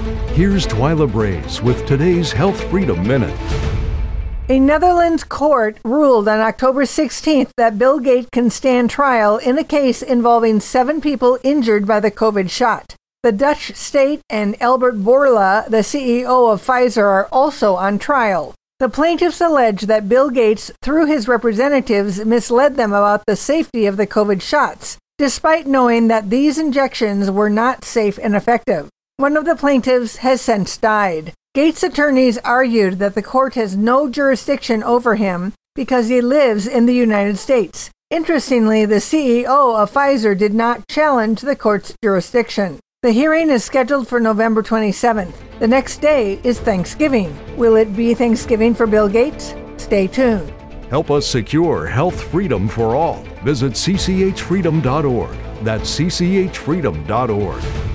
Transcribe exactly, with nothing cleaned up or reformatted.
Here's Twyla Brace with today's Health Freedom Minute. A Netherlands court ruled on October sixteenth that Bill Gates can stand trial in a case involving seven people injured by the COVID shot. The Dutch state and Albert Bourla, the C E O of Pfizer, are also on trial. The plaintiffs allege that Bill Gates, through his representatives, misled them about the safety of the COVID shots, despite knowing that these injections were not safe and effective. One of the plaintiffs has since died. Gates' attorneys argued that the court has no jurisdiction over him because he lives in the United States. Interestingly, the C E O of Pfizer did not challenge the court's jurisdiction. The hearing is scheduled for November twenty-seventh. The next day is Thanksgiving. Will it be Thanksgiving for Bill Gates? Stay tuned. Help us secure health freedom for all. Visit c c h freedom dot org. That's c c h freedom dot org.